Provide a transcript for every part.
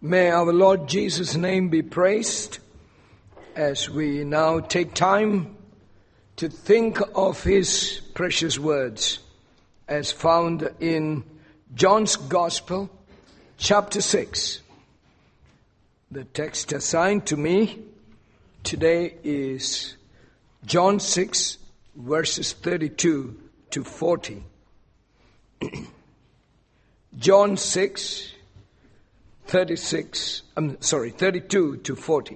May our Lord Jesus' name be praised as we now take time to think of His precious words as found in John's Gospel, chapter 6. The text assigned to me today is John 6, verses 32 to 40. John 6, 32 to 40.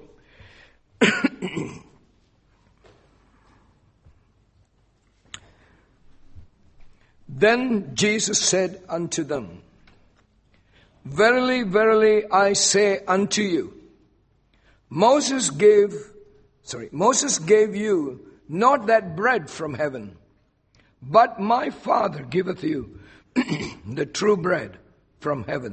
Then Jesus said unto them, Verily, verily, I say unto you, Moses gave you not that bread from heaven, but my Father giveth you the true bread from heaven.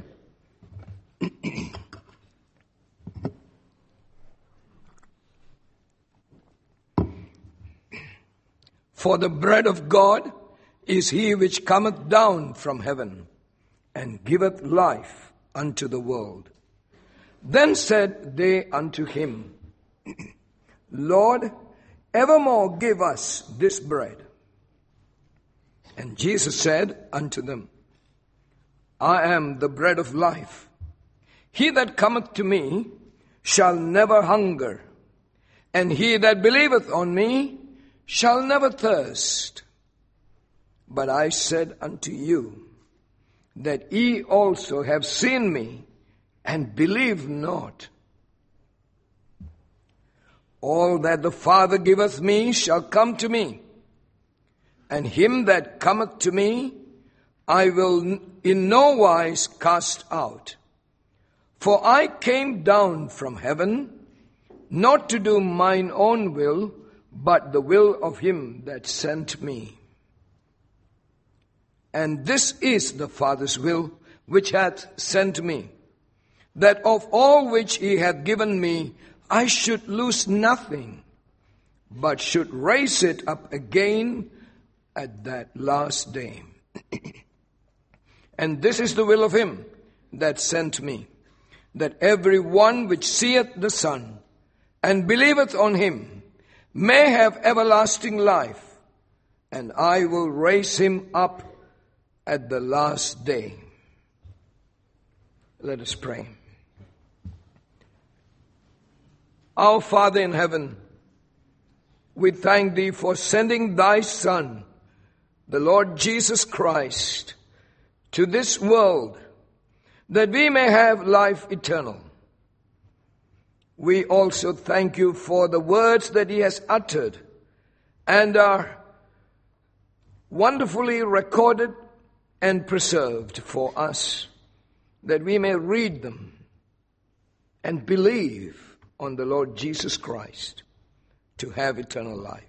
For the bread of God is he which cometh down from heaven, and giveth life unto the world. Then said they unto him, Lord, evermore give us this bread. And Jesus said unto them, I am the bread of life. He that cometh to me shall never hunger, and he that believeth on me shall never thirst. But I said unto you, that ye also have seen me, and believe not. All that the Father giveth me shall come to me, and him that cometh to me I will in no wise cast out. For I came down from heaven, not to do mine own will, but the will of him that sent me. And this is the Father's will which hath sent me, that of all which he hath given me I should lose nothing, but should raise it up again at that last day. And this is the will of him that sent me, that every one which seeth the Son, and believeth on him, may have everlasting life, and I will raise him up at the last day. Let us pray. Our Father in heaven, we thank thee for sending thy Son, the Lord Jesus Christ, to this world, that we may have life eternal. We also thank you for the words that he has uttered and are wonderfully recorded and preserved for us, that we may read them and believe on the Lord Jesus Christ to have eternal life.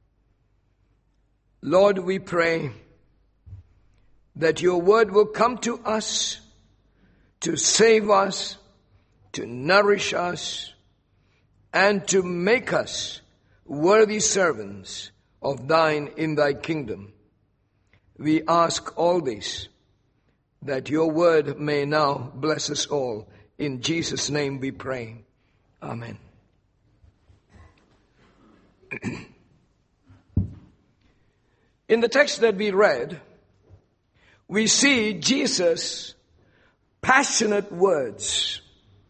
Lord, we pray that your word will come to us to save us, to nourish us, and to make us worthy servants of thine in thy kingdom. We ask all this, that your word may now bless us all. In Jesus' name we pray. Amen. In the text that we read, we see Jesus' passionate words.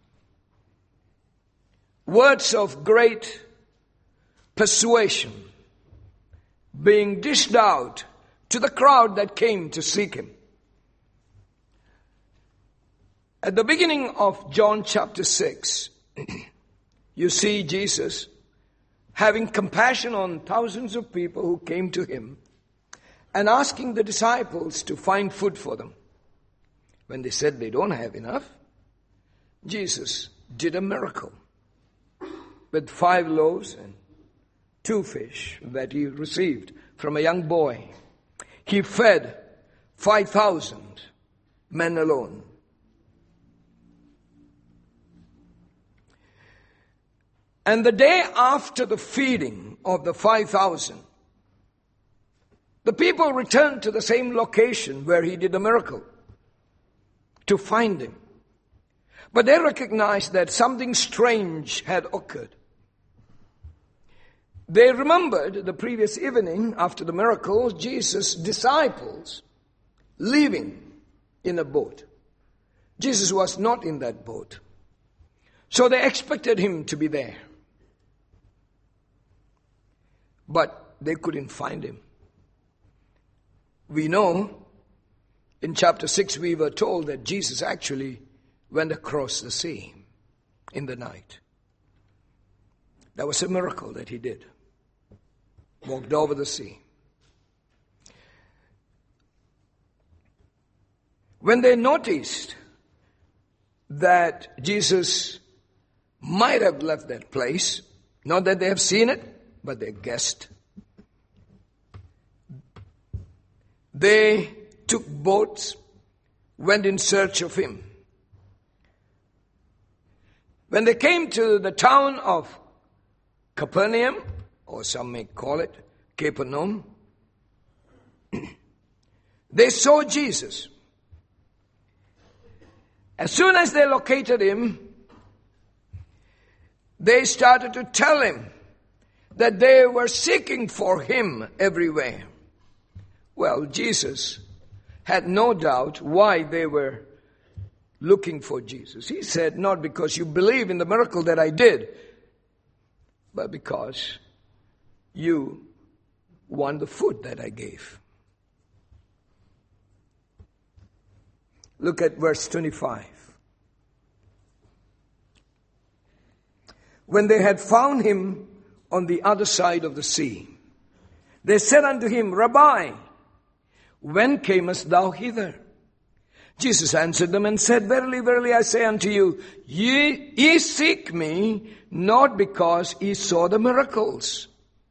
Words of great persuasion being dished out to the crowd that came to seek him. At the beginning of John chapter 6, you see Jesus having compassion on thousands of people who came to him and asking the disciples to find food for them. When they said they don't have enough, Jesus did a miracle with 5 loaves and 2 fish that he received from a young boy. He fed 5,000 men alone. And the day after the feeding of the 5,000, the people returned to the same location where he did the miracle to find him. But they recognized that something strange had occurred. They remembered the previous evening after the miracle, Jesus' disciples leaving in a boat. Jesus was not in that boat. So they expected him to be there. But they couldn't find him. We know in chapter 6 we were told that Jesus actually went across the sea in the night. That was a miracle that he did. Walked over the sea. When they noticed that Jesus might have left that place, not that they have seen it, but they guessed, they took boats, went in search of him. When they came to the town of Capernaum, or some may call it Capernaum, they saw Jesus. As soon as they located him, they started to tell him that they were seeking for him everywhere. Well, Jesus had no doubt why they were looking for Jesus. He said, not because you believe in the miracle that I did, but because you want the food that I gave. Look at verse 25. When they had found him on the other side of the sea, they said unto him, Rabbi, when camest thou hither? Jesus answered them and said, Verily, verily, I say unto you, ye seek me not because ye saw the miracles,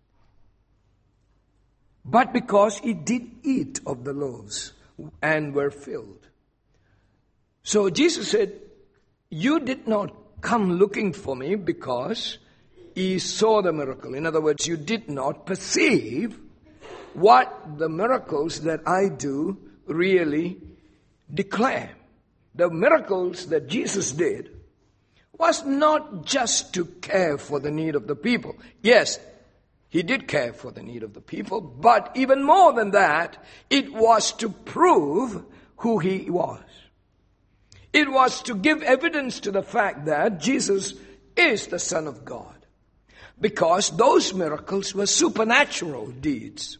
but because ye did eat of the loaves and were filled. So Jesus said, you did not come looking for me because ye saw the miracle. In other words, you did not perceive what the miracles that I do really declare. The miracles that Jesus did was not just to care for the need of the people. Yes, he did care for the need of the people, but even more than that, it was to prove who he was. It was to give evidence to the fact that Jesus is the Son of God, because those miracles were supernatural deeds.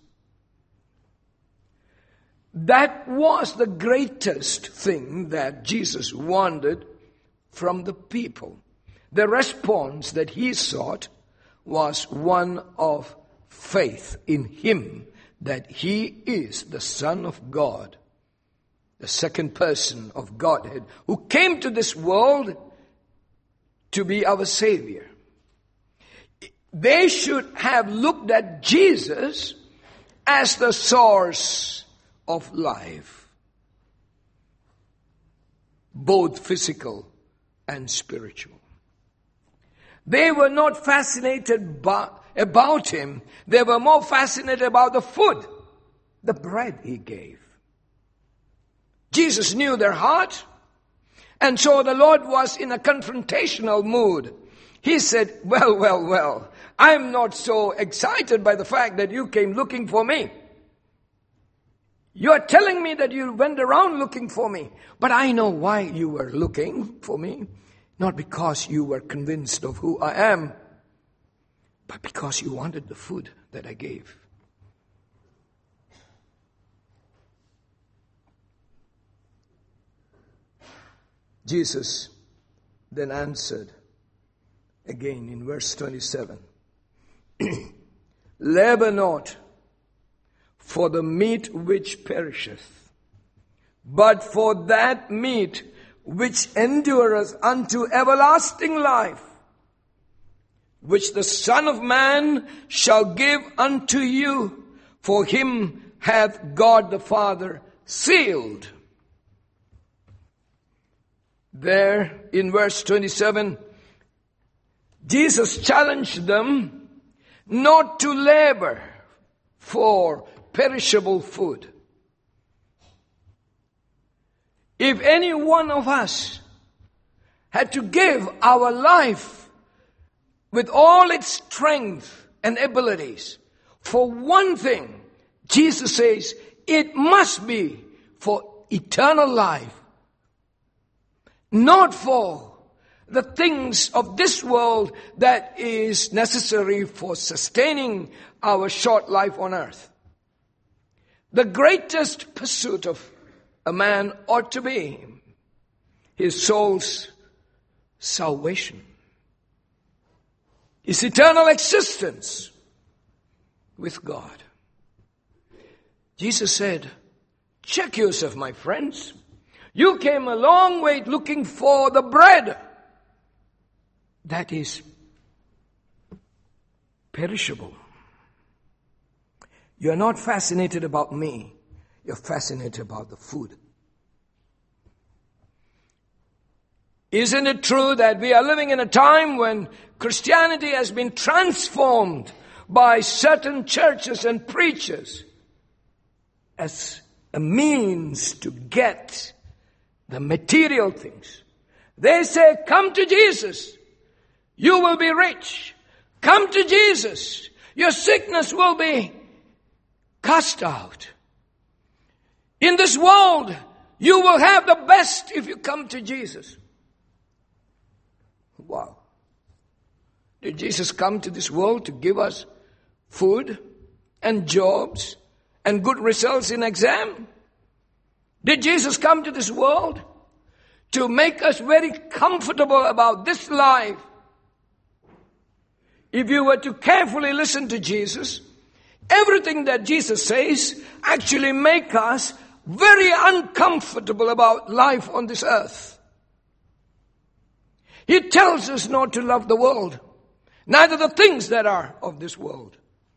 That was the greatest thing that Jesus wanted from the people. The response that he sought was one of faith in him, that he is the Son of God, the second person of Godhead, who came to this world to be our Savior. They should have looked at Jesus as the source of life, both physical and spiritual. They were not fascinated about him. They were more fascinated about the food, the bread he gave. Jesus knew their heart, and so the Lord was in a confrontational mood. He said, well, I'm not so excited by the fact that you came looking for me. You are telling me that you went around looking for me, but I know why you were looking for me. Not because you were convinced of who I am, but because you wanted the food that I gave. Jesus then answered again in verse 27. Labor not for the meat which perisheth, but for that meat which endureth unto everlasting life, which the Son of Man shall give unto you, for him hath God the Father sealed. There in verse 27, Jesus challenged them not to labor for perishable food. If any one of us had to give our life with all its strength and abilities for one thing, Jesus says it must be for eternal life, not for the things of this world that is necessary for sustaining our short life on earth. The greatest pursuit of a man ought to be his soul's salvation, his eternal existence with God. Jesus said, check yourself, my friends. You came a long way looking for the bread that is perishable. You're not fascinated about me. You're fascinated about the food. Isn't it true that we are living in a time when Christianity has been transformed by certain churches and preachers as a means to get the material things? They say, come to Jesus, you will be rich. Come to Jesus, your sickness will be cast out. In this world, you will have the best if you come to Jesus. Wow. Did Jesus come to this world to give us food and jobs and good results in exam? Did Jesus come to this world to make us very comfortable about this life? If you were to carefully listen to Jesus, everything that Jesus says actually make us very uncomfortable about life on this earth. He tells us not to love the world, neither the things that are of this world.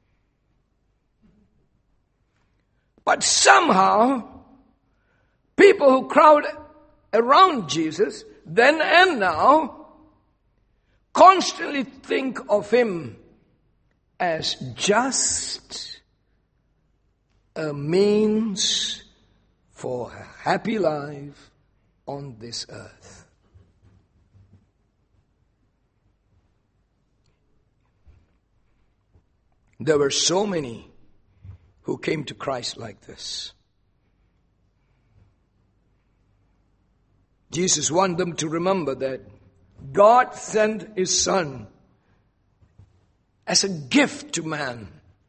But somehow, people who crowd around Jesus, then and now, constantly think of him as just a means for a happy life on this earth. There were so many who came to Christ like this. Jesus wanted them to remember that God sent his Son as a gift to man,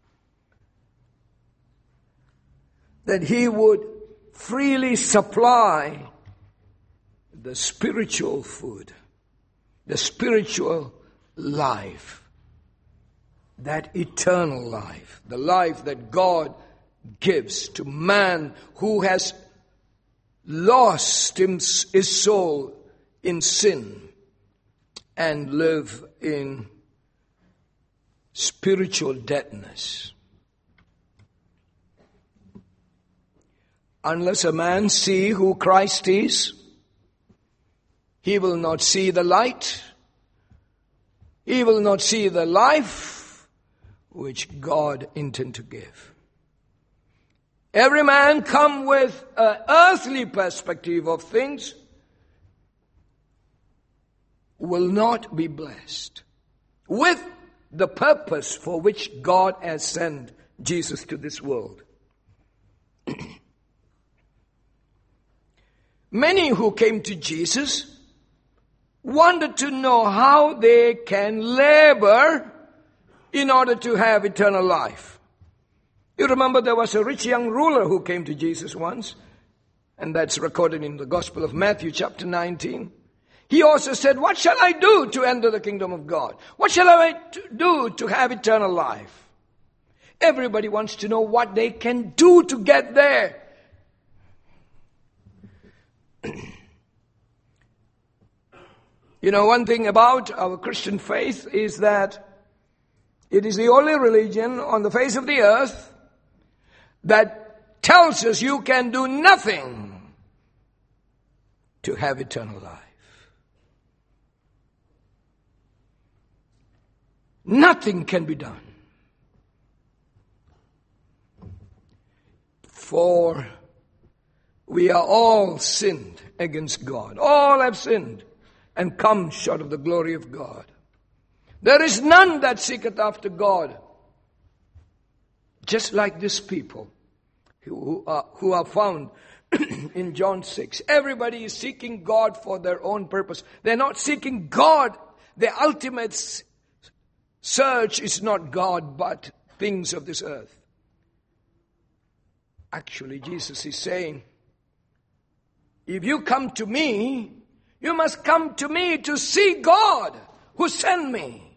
that he would freely supply the spiritual food, the spiritual life, that eternal life, the life that God gives to man who has lost his soul in sin and live in spiritual deadness. Unless a man see who Christ is, he will not see the light. He will not see the life which God intends to give. Every man come with an earthly perspective of things will not be blessed with the purpose for which God has sent Jesus to this world. Many who came to Jesus wanted to know how they can labor in order to have eternal life. You remember there was a rich young ruler who came to Jesus once, and that's recorded in the Gospel of Matthew chapter 19. He also said, what shall I do to enter the kingdom of God? What shall I do to have eternal life? Everybody wants to know what they can do to get there. You know, one thing about our Christian faith is that it is the only religion on the face of the earth that tells us you can do nothing to have eternal life. Nothing can be done. For we are all sinned against God. All have sinned and come short of the glory of God. There is none that seeketh after God. Just like these people who are found in John 6. Everybody is seeking God for their own purpose. They're not seeking God. The ultimate search is not God, but things of this earth. Actually, Jesus is saying, if you come to me, you must come to me to see God who sent me.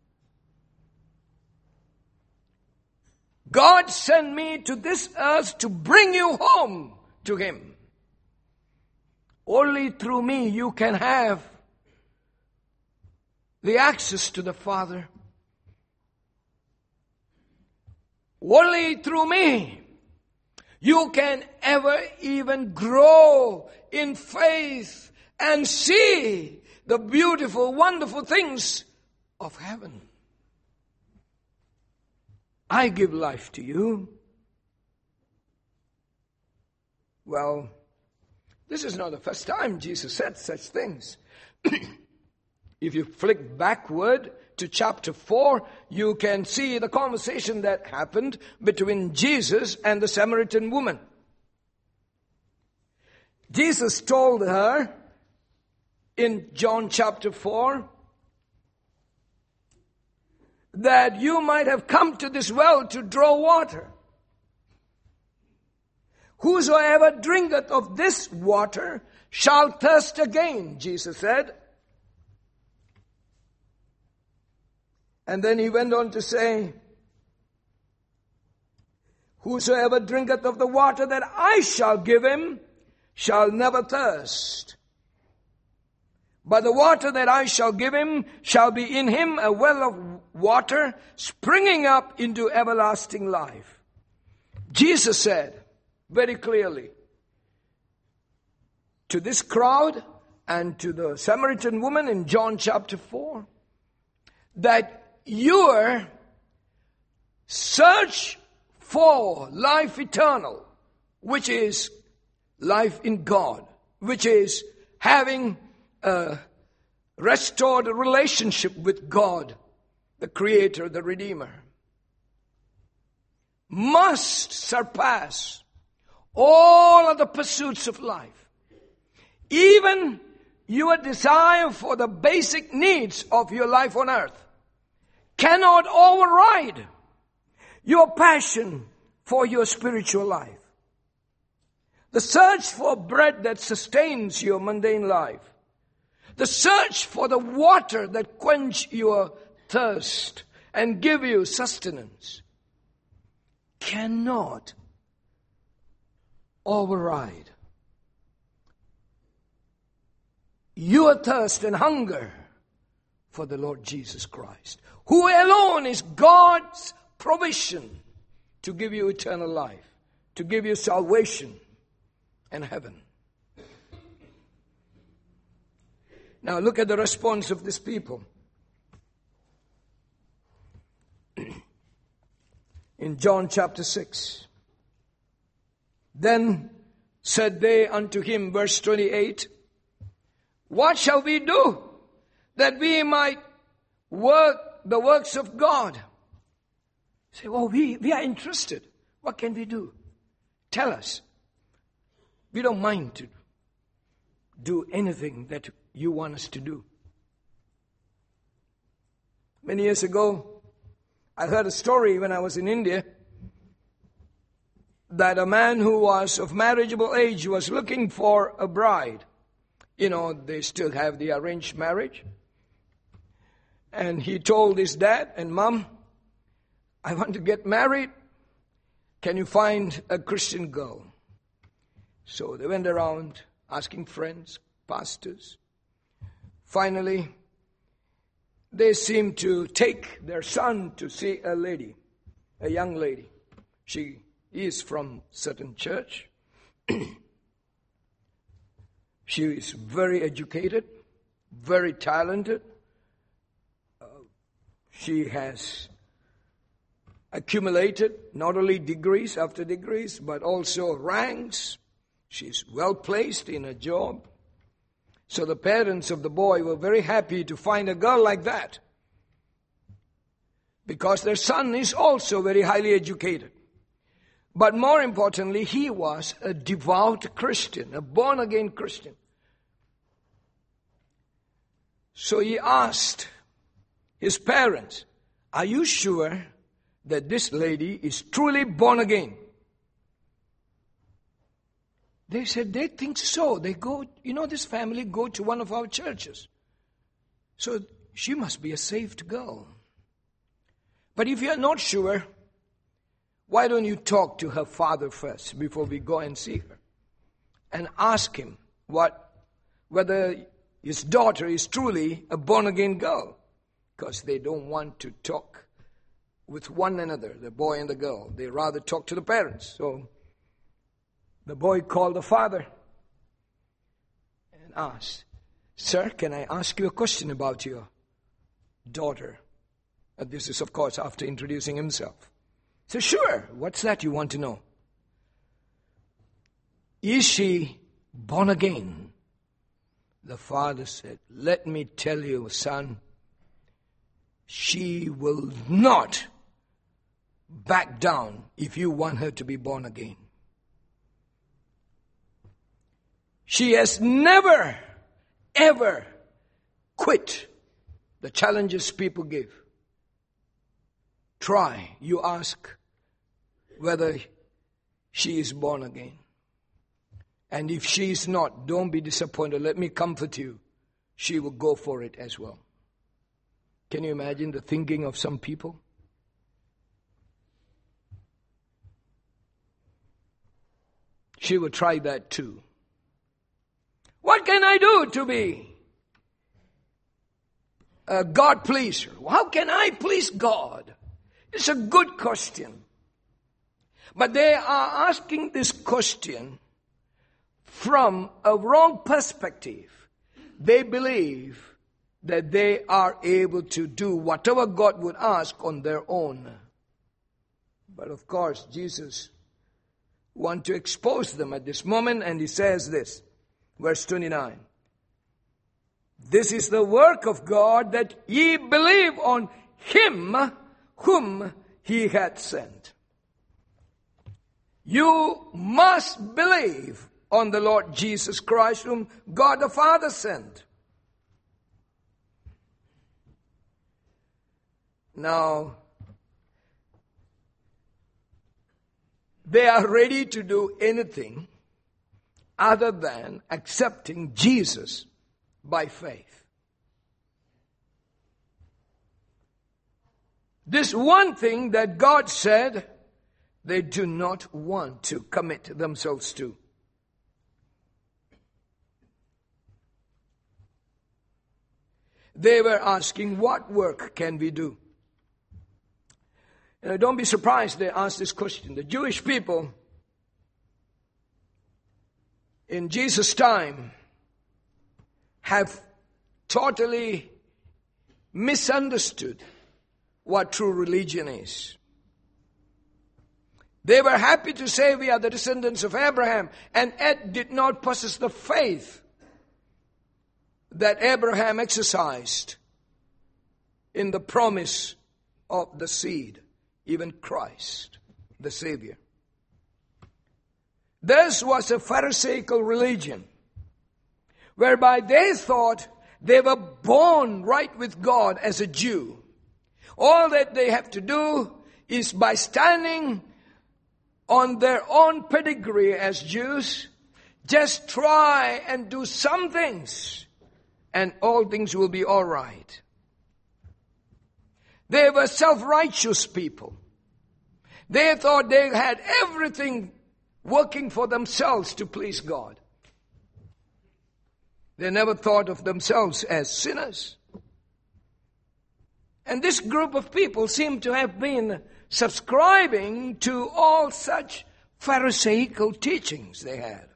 God sent me to this earth to bring you home to Him. Only through me you can have the access to the Father. Only through me you can ever even grow in faith and see the beautiful, wonderful things of heaven. I give life to you. Well, this is not the first time Jesus said such things. If you flick backward to chapter 4, you can see the conversation that happened between Jesus and the Samaritan woman. Jesus told her in John chapter 4 that you might have come to this well to draw water. Whosoever drinketh of this water shall thirst again, Jesus said. And then he went on to say, whosoever drinketh of the water that I shall give him shall never thirst. But the water that I shall give him shall be in him a well of water springing up into everlasting life. Jesus said very clearly to this crowd and to the Samaritan woman in John chapter 4 that your search for life eternal, which is life in God, which is having a restored relationship with God, the Creator, the Redeemer, must surpass all other pursuits of life. Even your desire for the basic needs of your life on earth cannot override your passion for your spiritual life. The search for bread that sustains your mundane life, the search for the water that quench your thirst and give you sustenance, cannot override your thirst and hunger for the Lord Jesus Christ, who alone is God's provision to give you eternal life, to give you salvation and heaven. Now look at the response of this people. In John chapter 6. Then said they unto him, verse 28, what shall we do that we might work the works of God? Say, well, we are interested. What can we do? Tell us. We don't mind to do anything that you want us to do. Many years ago, I heard a story when I was in India that a man who was of marriageable age was looking for a bride. You know, they still have the arranged marriage. And he told his dad and mom, I want to get married. Can you find a Christian girl? So they went around asking friends, pastors. Finally, they seemed to take their son to see a lady, a young lady. She is from certain church. She is very educated, very talented. She has accumulated not only degrees after degrees, but also ranks. She's well placed in a job. So the parents of the boy were very happy to find a girl like that, because their son is also very highly educated. But more importantly, he was a devout Christian, a born-again Christian. So he asked his parents, "Are you sure that this lady is truly born again?" They said they think so. They go, this family go to one of our churches. So she must be a saved girl. But if you're not sure, why don't you talk to her father first before we go and see her? And ask him whether his daughter is truly a born-again girl. Because they don't want to talk with one another, the boy and the girl. They rather talk to the parents. So the boy called the father and asked, "Sir, can I ask you a question about your daughter?" This is, of course, after introducing himself. He said, "Sure, what's that you want to know?" "Is she born again?" The father said, "Let me tell you, son, she will not back down if you want her to be born again. She has never, ever quit the challenges people give. Try, you ask whether she is born again. And if she is not, don't be disappointed. Let me comfort you. She will go for it as well." Can you imagine the thinking of some people? She will try that too. What can I do to be a God pleaser? How can I please God? It's a good question. But they are asking this question from a wrong perspective. They believe that they are able to do whatever God would ask on their own. But of course, Jesus wants to expose them at this moment, and he says this, verse 29. "This is the work of God, that ye believe on him whom he hath sent." You must believe on the Lord Jesus Christ, whom God the Father sent. Now, they are ready to do anything other than accepting Jesus by faith. This one thing that God said, they do not want to commit themselves to. They were asking, what work can we do? Don't be surprised they asked this question. The Jewish people in Jesus' time have totally misunderstood what true religion is. They were happy to say we are the descendants of Abraham, and yet did not possess the faith that Abraham exercised in the promise of the seed, even Christ, the Savior. This was a Pharisaical religion, whereby they thought they were born right with God as a Jew. All that they have to do is, by standing on their own pedigree as Jews, just try and do some things, and all things will be all right. They were self-righteous people. They thought they had everything working for themselves to please God. They never thought of themselves as sinners. And this group of people seem to have been subscribing to all such Pharisaical teachings they had.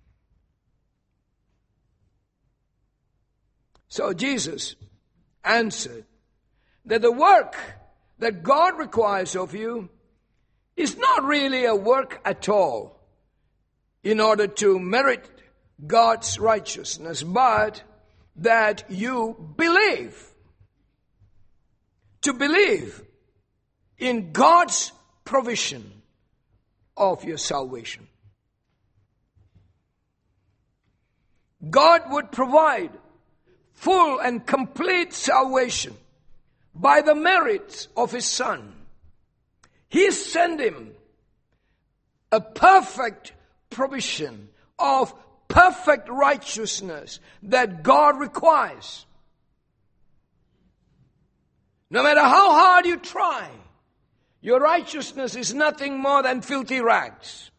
So Jesus answered that the work that God requires of you is not really a work at all in order to merit God's righteousness, but that you believe. To believe in God's provision of your salvation. God would provide full and complete salvation by the merits of His Son. He sent Him a perfect provision of perfect righteousness that God requires. No matter how hard you try, your righteousness is nothing more than filthy rags.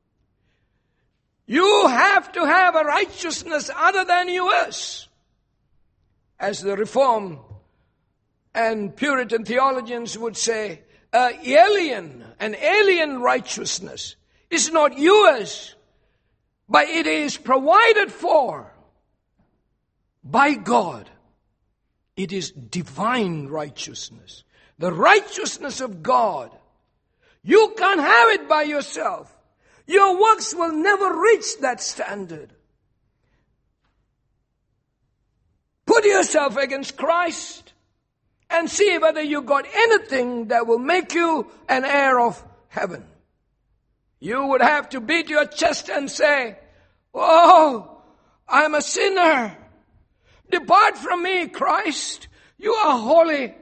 You have to have a righteousness other than yours. As the Reformed and Puritan theologians would say, an alien righteousness is not yours, but it is provided for by God. It is divine righteousness. The righteousness of God. You can't have it by yourself. Your works will never reach that standard. Put yourself against Christ and see whether you got anything that will make you an heir of heaven. You would have to beat your chest and say, "Oh, I'm a sinner. Depart from me, Christ. You are holy.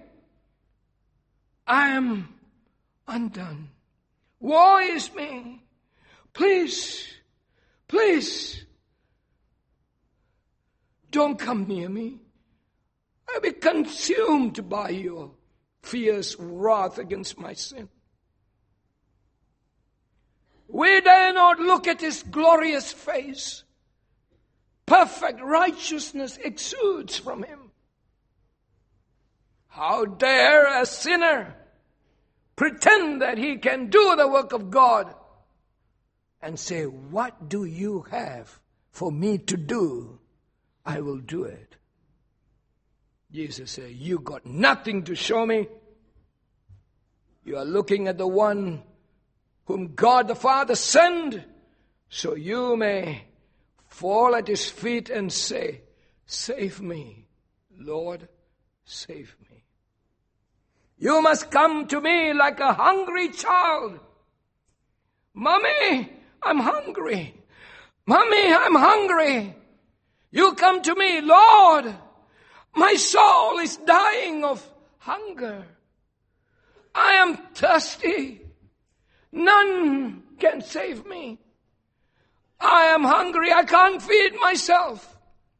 I am undone. Woe is me. Please, please, don't come near me. I'll be consumed by your fierce wrath against my sin." We dare not look at His glorious face. Perfect righteousness exudes from Him. How dare a sinner pretend that he can do the work of God and say, "What do you have for me to do? I will do it." Jesus said, "You got nothing to show me. You are looking at the one whom God the Father sent, so you may fall at His feet and say, 'Save me, Lord, save me.' You must come to me like a hungry child. 'Mommy, I'm hungry. Mommy, I'm hungry.' You come to me, 'Lord, my soul is dying of hunger. I am thirsty. None can save me. I am hungry. I can't feed myself.'"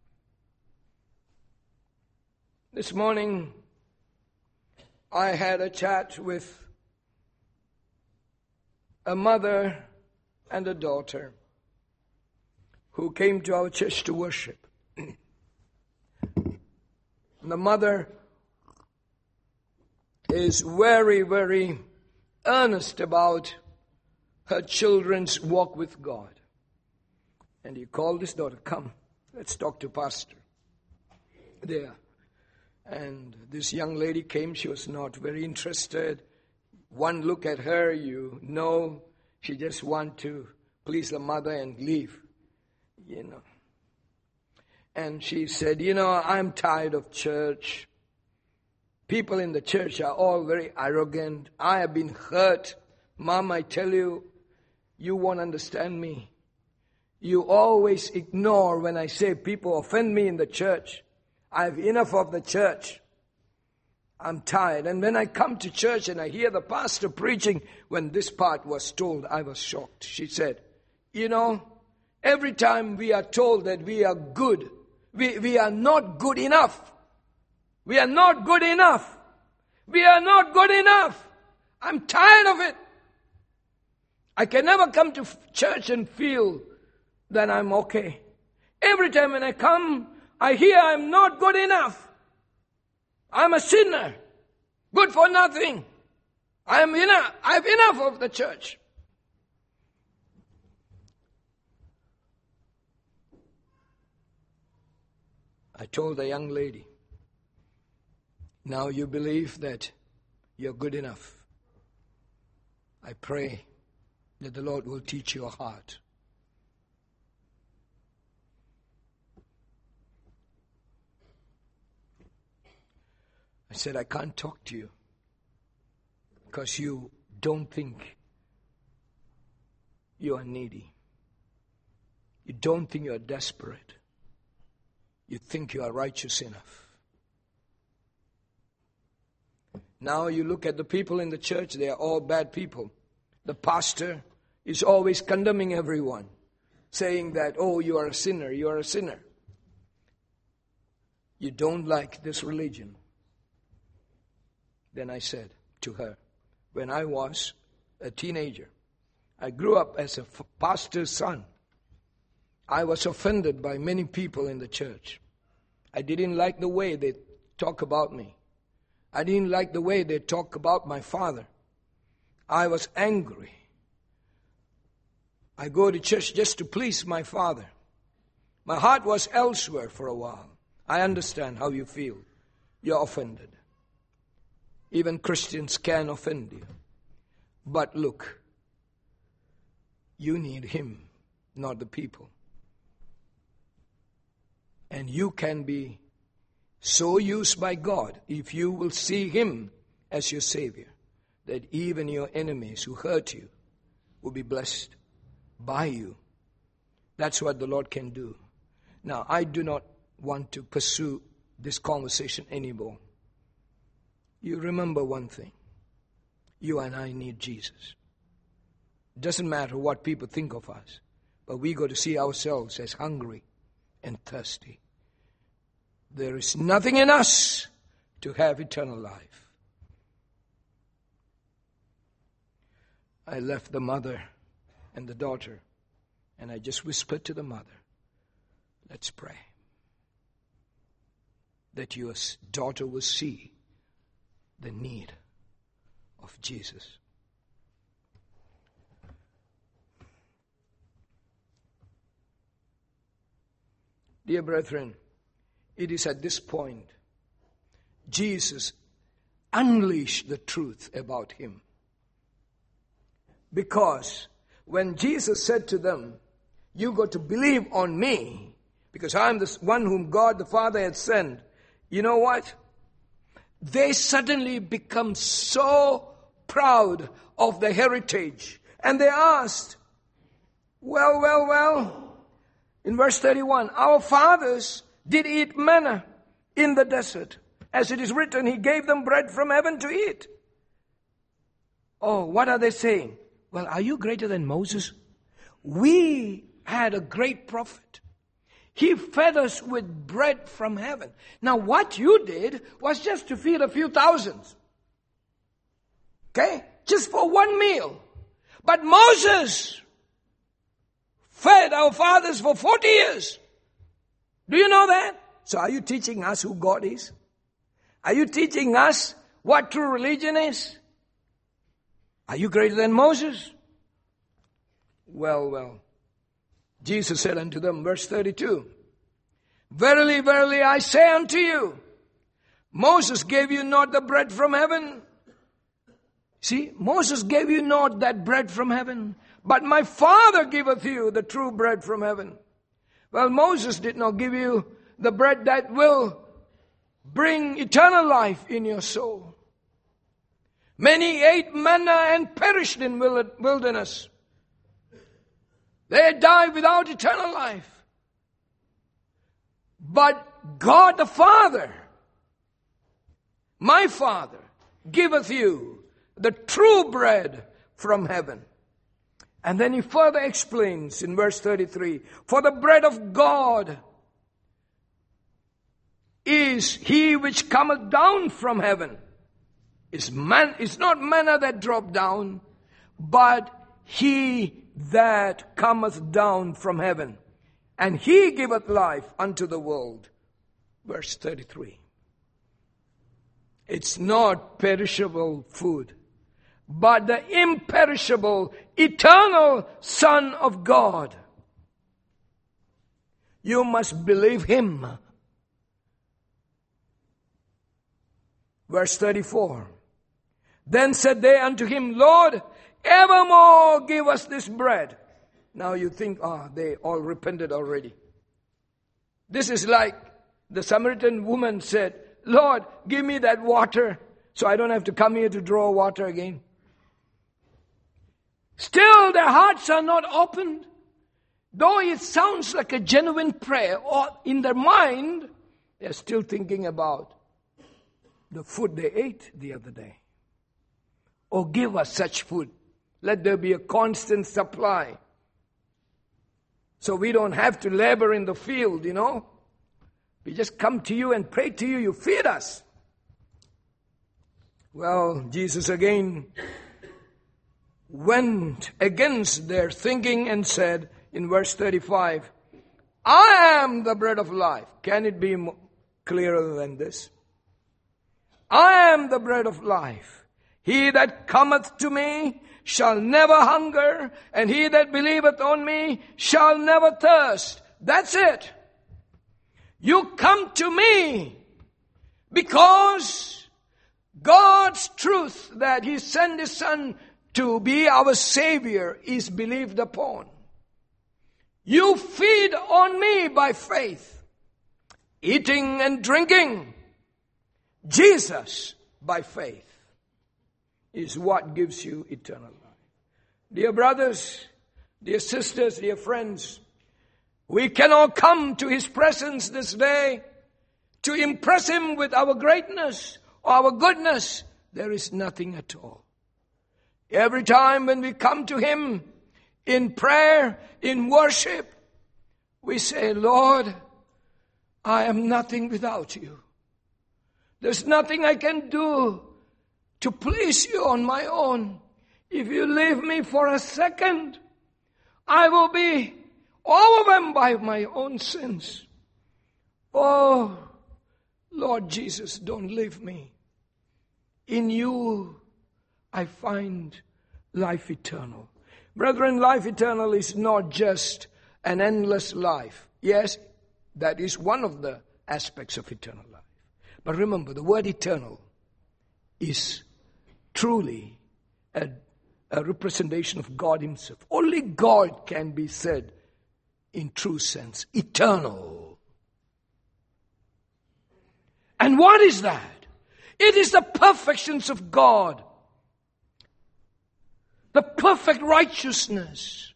This morning, I had a chat with a mother and a daughter who came to our church to worship. The mother is very, very earnest about her children's walk with God. And he called his daughter, "Come, let's talk to Pastor." There. And this young lady came. She was not very interested. One look at her, you know, she just want to please the mother and leave, you know. And she said, "I'm tired of church. People in the church are all very arrogant. I have been hurt. Mom, I tell you, you won't understand me. You always ignore when I say people offend me in the church. I have enough of the church. I'm tired. And when I come to church and I hear the pastor preaching, when this part was told, I was shocked." She said, every time we are told that we are good, we are not good enough. We are not good enough. We are not good enough. I'm tired of it. I can never come to church and feel that I'm okay. Every time when I come, I hear I'm not good enough. I'm a sinner. Good for nothing. I have enough of the church. I told the young lady, "Now you believe that you're good enough. I pray that the Lord will teach your heart. said, I can't talk to you because you don't think you are needy. You don't think you are desperate. You think you are righteous enough. Now you look at the people in the church, they are all bad people. The pastor is always condemning everyone, saying that, oh, you are a sinner, you are a sinner. You don't like this religion. Then I said to her, when I was a teenager, I grew up as a pastor's son. I was offended by many people in the church. I didn't like the way they talk about me. I didn't like the way they talk about my father. I was angry. I go to church just to please my father. My heart was elsewhere for a while. I understand how you feel. You're offended. Even Christians can offend you. But look, you need Him, not the people. And you can be so used by God if you will see Him as your Savior, that even your enemies who hurt you will be blessed by you. That's what the Lord can do. Now, I do not want to pursue this conversation anymore. You remember one thing. You and I need Jesus. It doesn't matter what people think of us, but we got to see ourselves as hungry and thirsty. There is nothing in us to have eternal life. I left the mother and the daughter, and I just whispered to the mother, let's pray that your daughter will see the need of Jesus. Dear brethren, it is at this point Jesus unleashed the truth about Him. Because when Jesus said to them, you got to believe on me, because I'm the one whom God the Father had sent, you know what? They suddenly become so proud of their heritage. And they asked, well, in verse 31, our fathers did eat manna in the desert. As it is written, He gave them bread from heaven to eat. Oh, what are they saying? Well, are you greater than Moses? We had a great prophet. He fed us with bread from heaven. Now, what you did was just to feed a few thousands. Okay? Just for one meal. But Moses fed our fathers for 40 years. Do you know that? So are you teaching us who God is? Are you teaching us what true religion is? Are you greater than Moses? Well. Jesus said unto them, verse 32, verily, verily, I say unto you, Moses gave you not the bread from heaven. See, Moses gave you not that bread from heaven, but my Father giveth you the true bread from heaven. Well, Moses did not give you the bread that will bring eternal life in your soul. Many ate manna and perished in wilderness. They died without eternal life. But God the Father, my Father, giveth you the true bread from heaven. And then he further explains in verse 33, for the bread of God is He which cometh down from heaven. It's not manna that dropped down, but He that cometh down from heaven. And He giveth life unto the world. Verse 33. It's not perishable food, but the imperishable, eternal Son of God. You must believe Him. Verse 34. Then said they unto Him, Lord, evermore give us this bread. Now you think, they all repented already. This is like the Samaritan woman said, Lord, give me that water so I don't have to come here to draw water again. Still, their hearts are not opened. Though it sounds like a genuine prayer, or in their mind, they're still thinking about the food they ate the other day. Oh, give us such food. Let there be a constant supply. So we don't have to labor in the field, We just come to you and pray to you. You feed us. Well, Jesus again went against their thinking and said in verse 35, I am the bread of life. Can it be clearer than this? I am the bread of life. He that cometh to me shall never hunger, and he that believeth on me shall never thirst. That's it. You come to me because God's truth that He sent His Son to be our Savior is believed upon. You feed on me by faith, eating and drinking Jesus by faith is what gives you eternal life. Dear brothers, dear sisters, dear friends, we cannot come to His presence this day to impress Him with our greatness or our goodness. There is nothing at all. Every time when we come to Him in prayer, in worship, we say, Lord, I am nothing without you. There's nothing I can do to please you on my own. If you leave me for a second, I will be overwhelmed by my own sins. Oh, Lord Jesus, don't leave me. In you, I find life eternal. Brethren, life eternal is not just an endless life. Yes, that is one of the aspects of eternal life. But remember, the word eternal is truly a representation of God Himself. Only God can be said, in true sense, eternal. And what is that? It is the perfections of God. The perfect righteousness.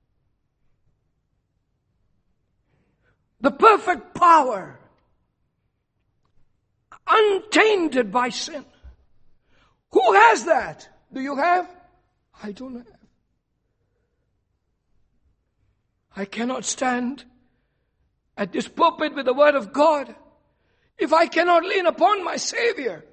The perfect power. Untainted by sin. Who has that? Do you have? I don't have. I cannot stand at this pulpit with the word of God if I cannot lean upon my Savior.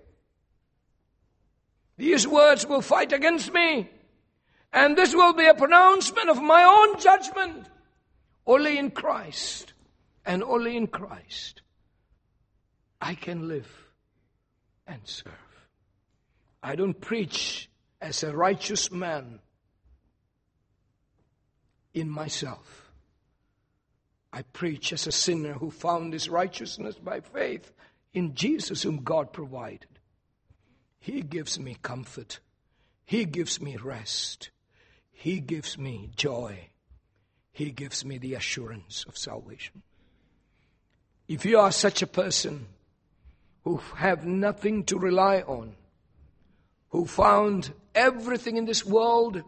These words will fight against me. And this will be a pronouncement of my own judgment. Only in Christ and only in Christ I can live and serve. I don't preach as a righteous man in myself. I preach as a sinner who found his righteousness by faith in Jesus whom God provided. He gives me comfort. He gives me rest. He gives me joy. He gives me the assurance of salvation. If you are such a person who have nothing to rely on, who found everything in this world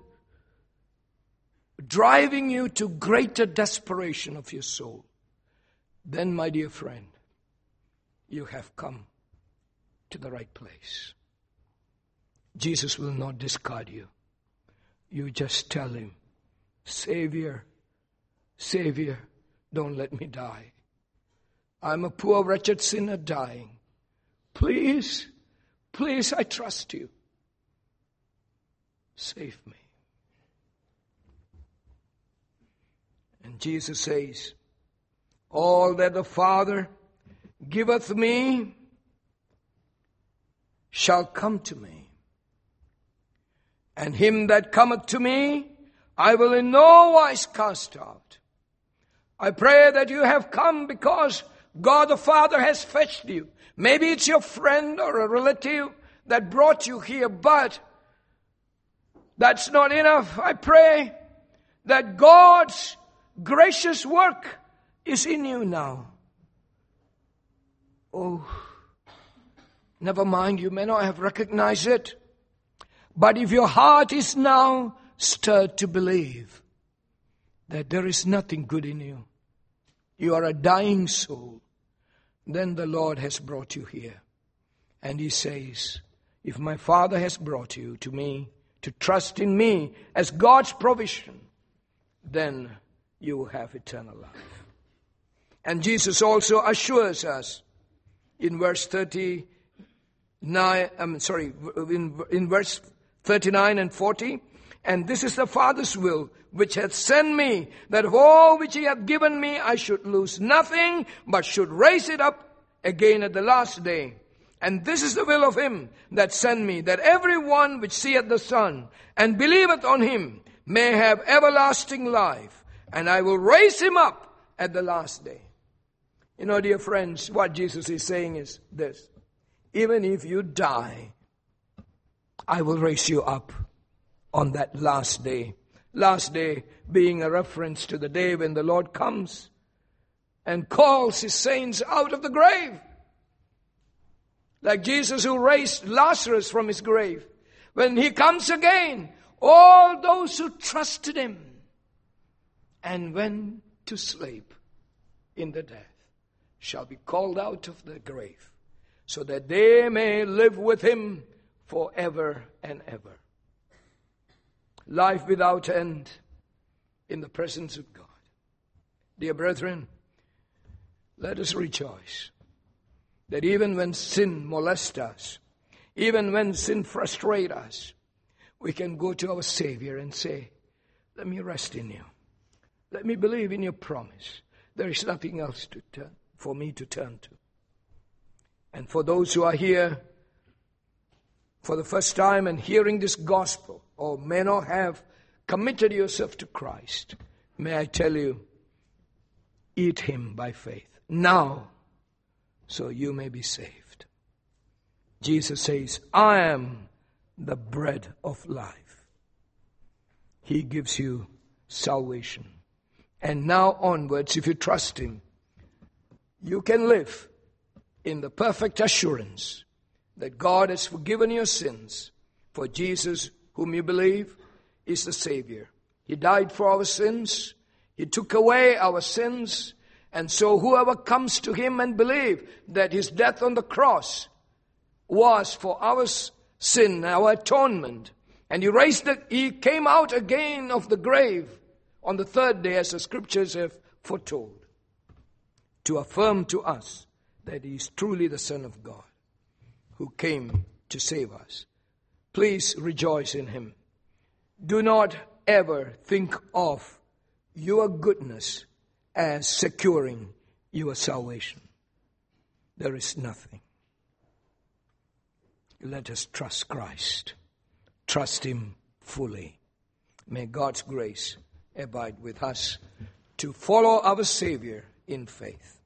driving you to greater desperation of your soul, then, my dear friend, you have come to the right place. Jesus will not discard you. You just tell Him, Savior, Savior, don't let me die. I'm a poor, wretched sinner dying. Please, please, I trust you. Save me. And Jesus says, all that the Father giveth me shall come to me. And him that cometh to me, I will in no wise cast out. I pray that you have come because God the Father has fetched you. Maybe it's your friend or a relative that brought you here, but that's not enough. I pray that God's gracious work is in you now. Oh, Never mind, you may not have recognized it. But if your heart is now stirred to believe that there is nothing good in you, you are a dying soul, then the Lord has brought you here. And He says, if my Father has brought you to me, to trust in me as God's provision, then you will have eternal life. And Jesus also assures us in verse 39, in verse 39 and 40, and this is the Father's will, which hath sent me, that of all which He hath given me, I should lose nothing, but should raise it up again at the last day. And this is the will of Him that sent me, that every one which seeth the Son, and believeth on Him, may have everlasting life, and I will raise him up at the last day. You know, dear friends, what Jesus is saying is this: even if you die, I will raise you up on that last day. Last day being a reference to the day when the Lord comes and calls His saints out of the grave. Like Jesus who raised Lazarus from his grave. When He comes again, all those who trusted Him and went to sleep in the death shall be called out of the grave, so that they may live with Him forever and ever. Life without end in the presence of God. Dear brethren, let us rejoice that even when sin molests us, even when sin frustrates us, we can go to our Savior and say, let me rest in You. Let me believe in Your promise. There is nothing else for me to turn to. And for those who are here for the first time and hearing this gospel, or may not have committed yourself to Christ, may I tell you, eat Him by faith now, so you may be saved. Jesus says, I am the bread of life. He gives you salvation. And now onwards, if you trust Him, you can live in the perfect assurance that God has forgiven your sins. For Jesus, whom you believe, is the Savior. He died for our sins. He took away our sins. And so whoever comes to Him and believes that His death on the cross was for our sin, our atonement, and He came out again of the grave on the third day, as the Scriptures have foretold, to affirm to us that He is truly the Son of God who came to save us. Please rejoice in Him. Do not ever think of your goodness as securing your salvation. There is nothing. Let us trust Christ. Trust Him fully. May God's grace abide with us to follow our Savior in faith.